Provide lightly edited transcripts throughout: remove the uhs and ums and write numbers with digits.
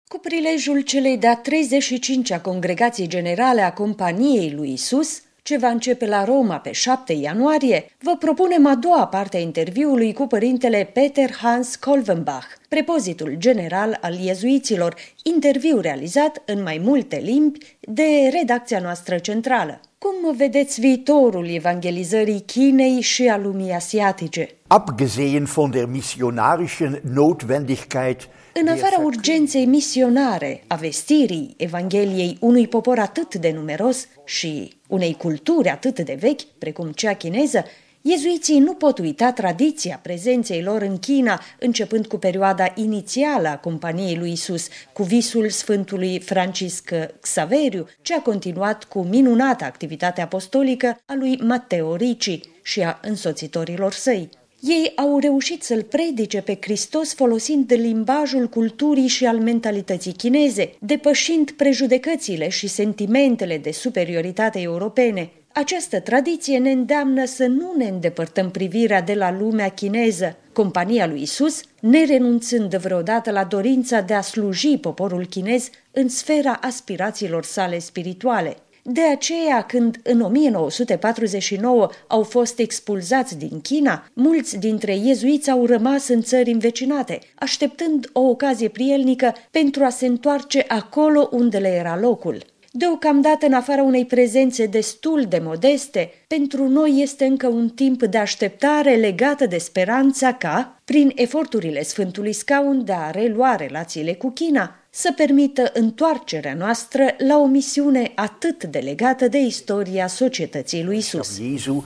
Cu prilejul celei de-a 35-a Congregații Generale a Companiei lui Isus, ce va începe la Roma pe 7 ianuarie, vă propunem a doua parte a interviului cu părintele Peter Hans Kolvenbach, prepozitul general al iezuiților, interviu realizat în mai multe limbi de redacția noastră centrală. Cum vedeți viitorul evangelizării Chinei și a lumii asiatice? Abgesehen von der missionarischen Notwendigkeit. În afara urgenței misionare a vestirii Evangheliei unui popor atât de numeros și unei culturi atât de vechi, precum cea chineză, iezuiții nu pot uita tradiția prezenței lor în China, începând cu perioada inițială a Companiei lui Isus, cu visul Sfântului Francisc Xaveriu, ce a continuat cu minunata activitate apostolică a lui Matteo Ricci și a însoțitorilor săi. Ei au reușit să-L predice pe Hristos folosind limbajul culturii și al mentalității chineze, depășind prejudecățile și sentimentele de superioritate europene. Această tradiție ne îndeamnă să nu ne îndepărtăm privirea de la lumea chineză. Compania lui Isus, nerenunțând vreodată la dorința de a sluji poporul chinez în sfera aspirațiilor sale spirituale. De aceea, când în 1949 au fost expulzați din China, mulți dintre iezuiți au rămas în țări învecinate, așteptând o ocazie prielnică pentru a se întoarce acolo unde le era locul. Deocamdată, în afara unei prezențe destul de modeste, pentru noi este încă un timp de așteptare legată de speranța ca, prin eforturile Sfântului Scaun de a relua relațiile cu China, să permită întoarcerea noastră la o misiune atât de legată de istoria societății lui Isus.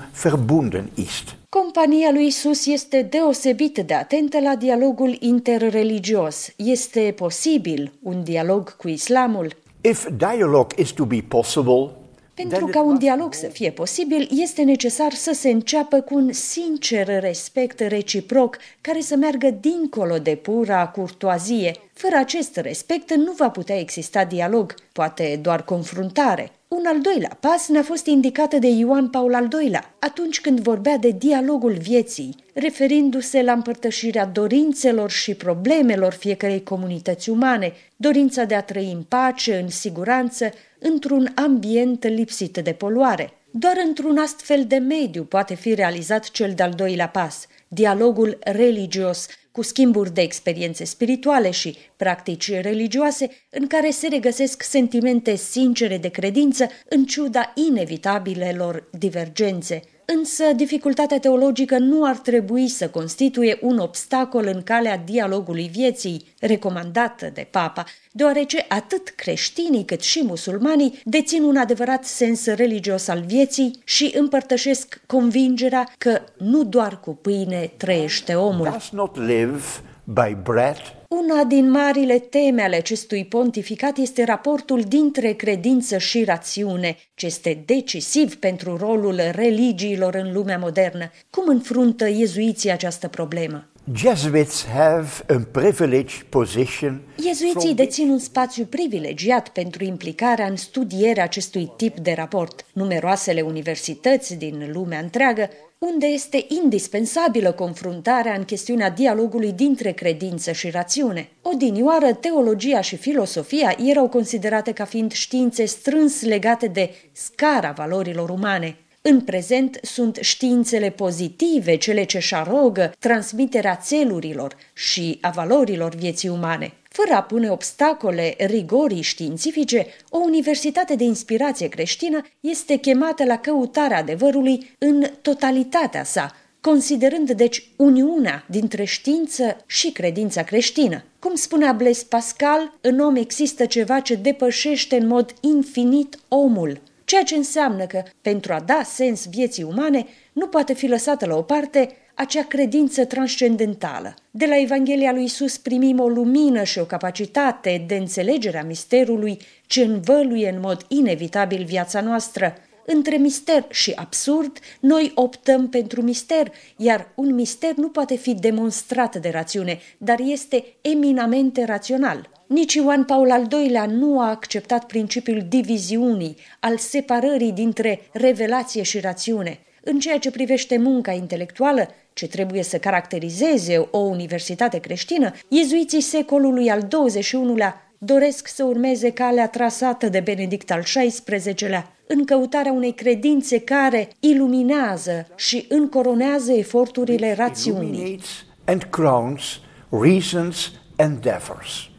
Compania lui Isus este deosebit de atentă la dialogul interreligios. Este posibil un dialog cu islamul? If dialogue is to be possible, pentru ca un dialog să fie posibil, este necesar să se înceapă cu un sincer respect reciproc care să meargă dincolo de pura curtoazie. Fără acest respect nu va putea exista dialog, poate doar confruntare. Un al doilea pas ne-a fost indicat de Ioan Paul al II-lea, atunci când vorbea de dialogul vieții, referindu-se la împărtășirea dorințelor și problemelor fiecărei comunități umane, dorința de a trăi în pace, în siguranță, într-un ambient lipsit de poluare. Doar într-un astfel de mediu poate fi realizat cel de-al doilea pas, dialogul religios, cu schimburi de experiențe spirituale și practici religioase în care se regăsesc sentimente sincere de credință în ciuda inevitabilelor divergențe. Însă, dificultatea teologică nu ar trebui să constituie un obstacol în calea dialogului vieții, recomandată de Papa, deoarece atât creștinii cât și musulmanii dețin un adevărat sens religios al vieții și împărtășesc convingerea că nu doar cu pâine trăiește omul. Una din marile teme ale acestui pontificat este raportul dintre credință și rațiune, ce este decisiv pentru rolul religiilor în lumea modernă. Cum înfruntă iezuiții această problemă? Iezuiții dețin un spațiu privilegiat pentru implicarea în studierea acestui tip de raport. Numeroasele universități din lumea întreagă, unde este indispensabilă confruntarea în chestiunea dialogului dintre credință și rațiune. Odinioară, teologia și filosofia erau considerate ca fiind științe strâns legate de scara valorilor umane. În prezent sunt științele pozitive, cele ce-și arogă transmiterea țelurilor și a valorilor vieții umane. Fără a pune obstacole rigorii științifice, o universitate de inspirație creștină este chemată la căutarea adevărului în totalitatea sa, considerând deci uniunea dintre știință și credința creștină. Cum spunea Blaise Pascal, în om există ceva ce depășește în mod infinit omul, ceea ce înseamnă că, pentru a da sens vieții umane, nu poate fi lăsată la o parte acea credință transcendentală. De la Evanghelia lui Isus primim o lumină și o capacitate de înțelegere a misterului ce învăluie în mod inevitabil viața noastră. Între mister și absurd, noi optăm pentru mister, iar un mister nu poate fi demonstrat de rațiune, dar este eminamente rațional. Nici Ioan Paul al II-lea nu a acceptat principiul diviziunii, al separării dintre revelație și rațiune. În ceea ce privește munca intelectuală, ce trebuie să caracterizeze o universitate creștină, iezuiții secolului al XXI-lea doresc să urmeze calea trasată de Benedict al XVI-lea în căutarea unei credințe care iluminează și încoronează eforturile rațiunii. And crowns reason's endeavors.